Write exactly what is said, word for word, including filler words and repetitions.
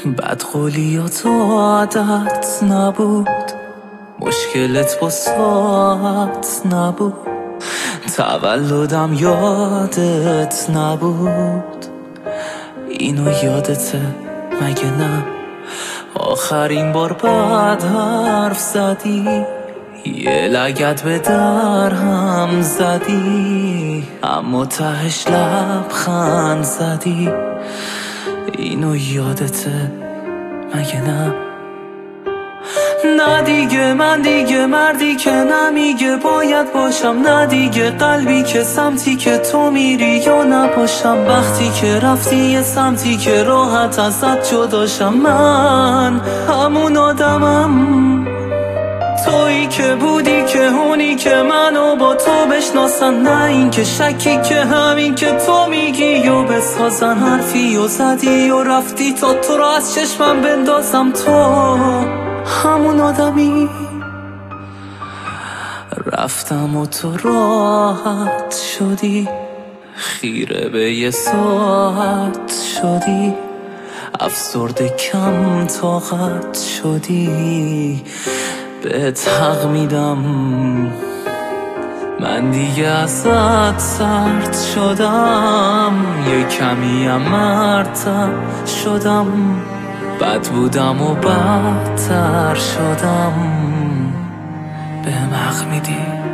بدقولیات عادت نبود، مشکلت با ساعت نبود، تولدم یادت نبود. اینو یادته مگه نه؟ آخرین بار بعد حرف زدی، یه لگد به در هم زدی، اما تهش لبخند زدی. اینو یادته مگه نه؟ نه دیگه من دیگه مردی که نمیگه باید باشم، نه دیگه قلبی که سمتی که تو میری یا نباشم. وقتی که رفتی یه سمتی که راحت ازت جداشم، من همون آدمم، تویی که بودی که اونی که منو با تو بشناسن، نه این که شکی که همین که تو میگی و بسازن. حرفی و زدی و رفتی تا تو رو از چشمم بندازم، تو همون آدمی. رفتم و تو راحت شدی، خیره به یه ساعت شدی، افسرده کم طاقت شدی. بهت حق میدم من دیگه ازت سرد شدم، یه کمی هم مرتب شدم، بد بودم و بدتر شدم. بهم حق میدی؟